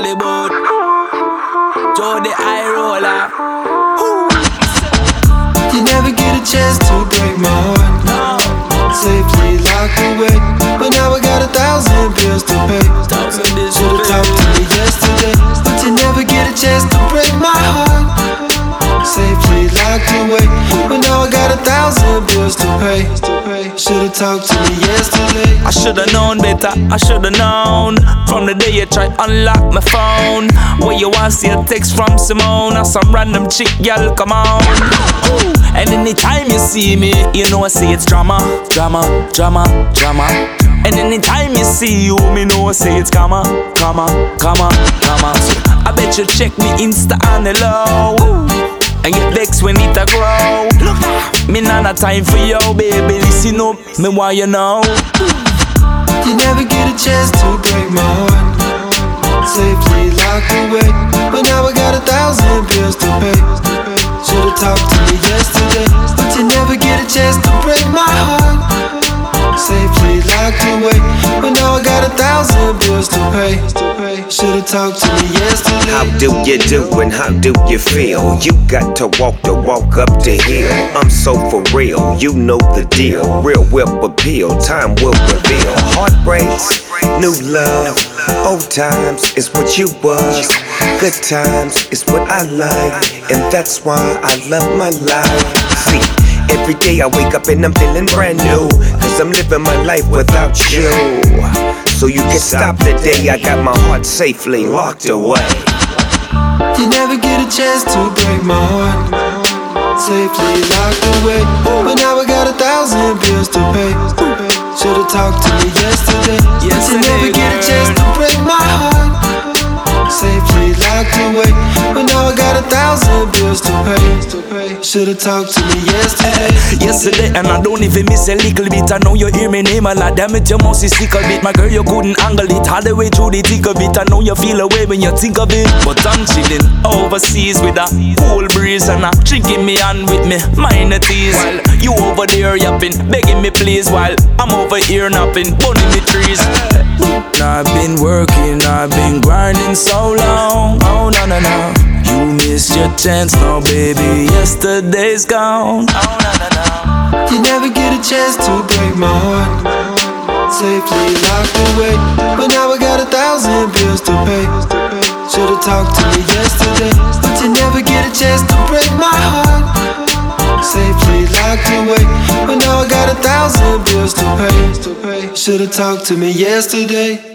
Hollywood, Joe the eye roller. You never get a chance to break my heart. No. Safely locked away, but now I got 1,000 bills to pay. Should've talked to me yesterday, but you never get a chance to break my heart. Safely locked away, but now I got 1,000 bills to pay. Should've talked to me yesterday. I should've known better, I should've known. From the day you tried unlock my phone, where you want to see a text from Simone or some random chick, girl, come on. And anytime you see me, you know I say it's drama, drama, drama, drama. And anytime you see you, me know I say it's comma, comma, comma, comma. So I bet you check me Insta on the low, and get vexed when it a grow. Me not a time for you, baby, listen up, me want you know. You never get a chance to break my heart. Safely locked away, but now I got 1,000 bills to pay. Should've talked to me yesterday, but you never get a chance to break my heart. Safely locked away, but now I got 1,000 bills to pay. Should've talked to me yesterday. How do you do and how do you feel? You got to walk up the hill. I'm so for real, you know the deal. Real will appeal, time will reveal. Heartbreaks, new love, old times is what you was. Good times is what I like, and that's why I love my life. See, every day I wake up and I'm feeling brand new, cause I'm living my life without you. So you can stop the day I got my heart safely locked away. You never get a chance to break my heart. Safely locked away, but now I got 1,000 bills to pay. Should've talked to me yesterday, but you never get a chance to break my heart. Safely locked away, but now I got 1,000 bills to pay. Should've talked to me yesterday. Yesterday, and I don't even miss a little bit. I know you hear me name a lot, damn it, you must see sick of it. My girl, you couldn't angle it all the way through the thick of it. I know you feel away when you think of it, but I'm chilling overseas with a cool breeze, and I'm drinking me on with me minor teas. While you over there yapping, begging me please, while I'm over here napping, burning the trees. I've been working, I've been grinding so long. Oh no no no, you missed your chance now, baby. Yesterday's gone. Oh no no no. You never get a chance to break my heart. Safely locked away, but now I got 1,000 bills to pay. Should've talked to me yesterday, but you never get a chance to break my heart. Safely locked away, but now I got 1,000 bills to pay. Should've talked to me yesterday.